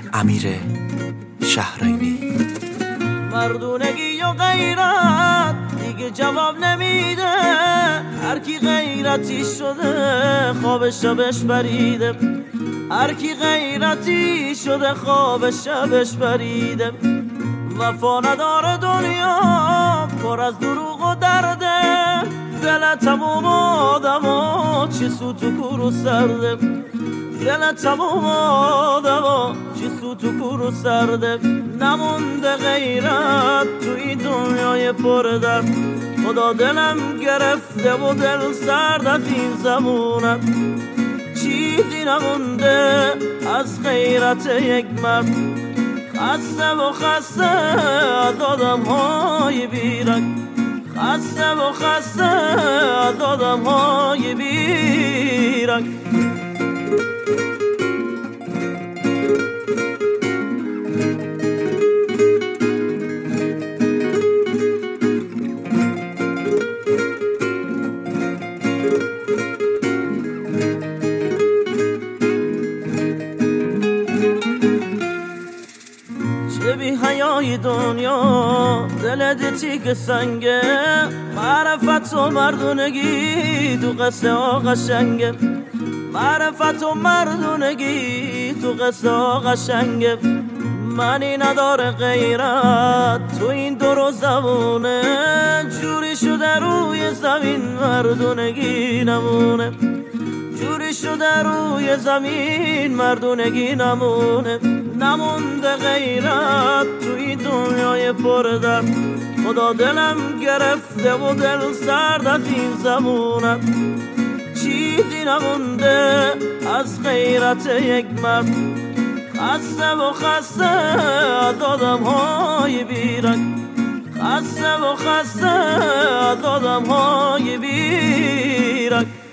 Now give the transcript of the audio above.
امیر شهرینی. مردونگی و غیرت دیگه جواب نمیده، هر کی غیرتی شده خواب شبش بریده، هر کی غیرتی شده خواب شبش بریده. وفا نداره دنیا پر از دروغ و درده، دل تموم آدما چی سو تو کور و سرده، دل تموم آدما چی سو تو کور و سرده. نمونده غیرت تو این دنیای پر درد، خدا دلم گرفته و دل سرد از این زمونت. چیزی نمونده از غیرت یک مرد، خسته و خسته از آدم های بیرنگ، خسته و خسته از آدم های بیرنگ. چه بی حیای دنیا دل دیتی که سنگه، معرفت و مردونگی تو قصه ها قشنگه، معرفت و مردونگی تو قصه ها قشنگه. منی نداره غیرت تو این دور و زمونه، جوری شده روی زمین مردونگی نمونه، جوری شده روی زمین مردونگی نمونه. نمونده غیرت تو این دنیای پر درد، خدا دلم گرفته و دل سرد از این زمونت. چیزی نمونده از غیرت یک مرد، خسته و خسته از آدم های بیرنگ، خسته و خسته از آدم های بیرنگ.